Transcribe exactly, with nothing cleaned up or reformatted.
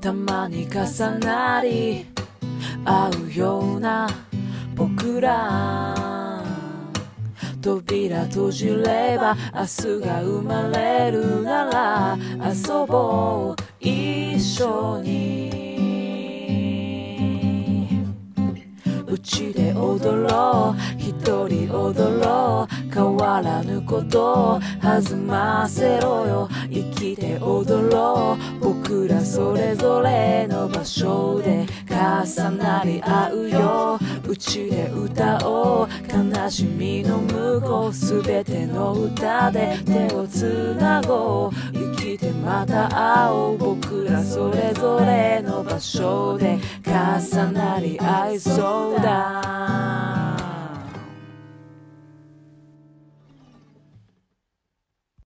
たまに重なり合うような僕ら、扉閉じれば明日が生まれるなら遊ぼう一緒に、うちで踊ろう一人踊ろう、変わらぬことを弾ませろよ、生きて踊ろう僕らそれぞれの場所で重なり合うよ、うちで歌おう悲しみの向こう、すべての歌で手をつなごう、生きてまた会おう、僕らそれぞれの場所で重なり合いそうだ。